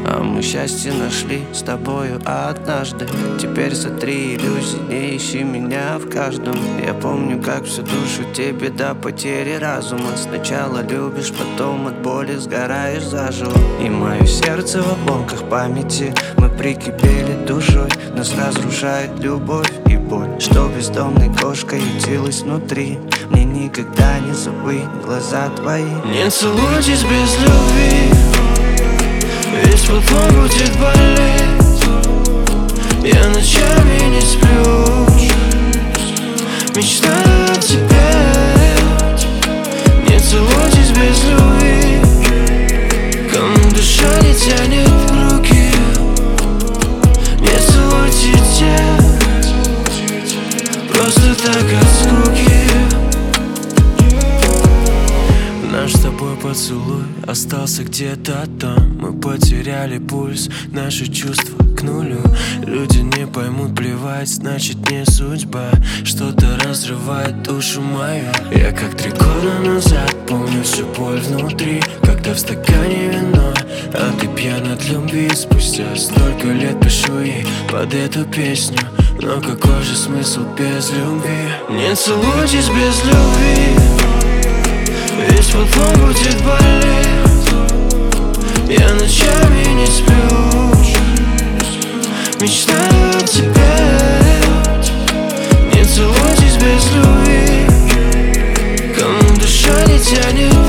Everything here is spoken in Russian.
А мы счастье нашли с тобою однажды. Теперь сотри иллюзии, не ищи меня в каждом. Я помню, как всю душу тебе до потери разума. Сначала любишь, потом от боли сгораешь заживо. И мое сердце в обломках памяти. Мы прикипели душой, нас разрушает любовь и боль, что бездомной кошкой ютилась внутри. Мне никогда не забыть глаза твои. Не целуйтесь без любви, ведь потом будет болеть. Я ночами не сплю, мечтаю о тебе. Не целуйтесь без любви, кому душа не тянет руки. Не целуйте просто так от скуки. Наш с тобой поцелуй остался где-то там. Мы потеряли пульс, наши чувства к нулю. Люди не поймут, плевать, значит не судьба. Что-то разрывает душу мою. Я как 3 года назад помню всю боль внутри, когда в стакане вино, а ты пьян от любви. Спустя столько лет пишу ей под эту песню. Но какой же смысл без любви? Не целуйтесь без любви, ведь потом будет болеть. Я ночами не сплю, мечтаю о тебе. Не целуйтесь без любви, кому душа не тянет